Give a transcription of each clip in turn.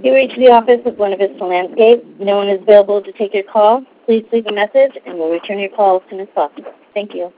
You reached the office of Buena Vista Landscape. No one is available to take your call. Please leave a message, and we'll return your call as soon as possible. Thank you.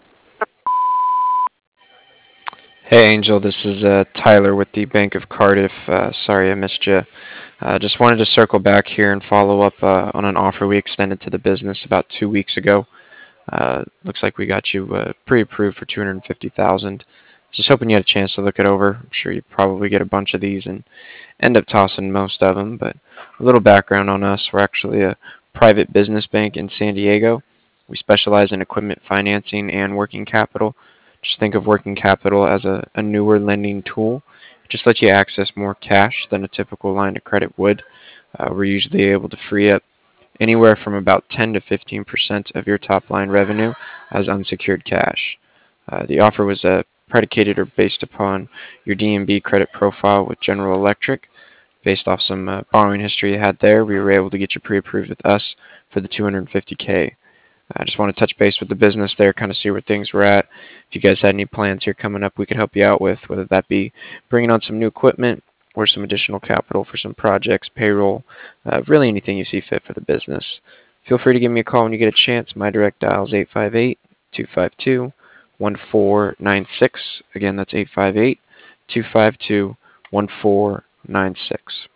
Hey Angel, this is Tyler with the Bank of Cardiff. Sorry I missed you. Just wanted to circle back here and follow up on an offer we extended to the business about 2 weeks ago. Looks like we got you pre-approved for 250,000. Just hoping you had a chance to look it over. I'm sure you probably get a bunch of these and end up tossing most of them. But a little background on us: we're actually a private business bank in San Diego. We specialize in equipment financing and working capital. Just think of working capital as a newer lending tool. It just lets you access more cash than a typical line of credit would. We're usually able to free up anywhere from about 10 to 15% of your top line revenue as unsecured cash. The offer was predicated or based upon your DNB credit profile with General Electric. Based off some borrowing history you had there, we were able to get you pre-approved with us for the 250K. I just want to touch base with the business there, kind of see where things were at. If you guys had any plans here coming up, we could help you out with, whether that be bringing on some new equipment or some additional capital for some projects, payroll, really anything you see fit for the business. Feel free to give me a call when you get a chance. My direct dial is 858-252-1496. Again, that's 858-252-1496.